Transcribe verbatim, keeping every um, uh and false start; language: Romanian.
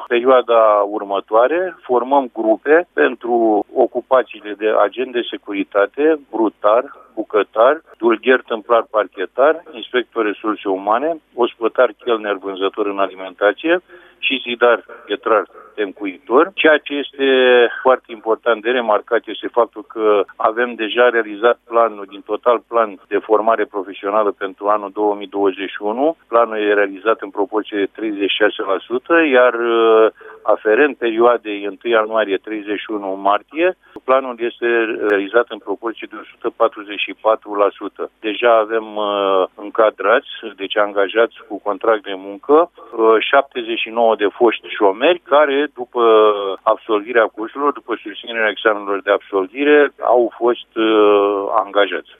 perioada următoare formăm grupe pentru ocupațiile de agent de securitate, brutar, bucătar, dulgher tâmplar parchetar, inspector resurse umane, ospătar chelner vânzător în alimentație și zidar pietrar tencuitor. Ceea ce este foarte important de remarcat este faptul că avem deja realizat planul, din total plan de formare profesională pentru anul două mii douăzeci și unu. Planul e realizat în proporție de treizeci și șase la sută, iar aferent perioadei întâi ianuarie - treizeci și unu martie, planul este realizat în proporție de o sută patruzeci și patru la sută. Deja avem uh, încadrați, deci angajați cu contract de muncă, uh, șaptezeci și nouă de foști șomeri care, după absolvirea cursurilor, după susținerea examenelor de absolvire, au fost uh, angajați.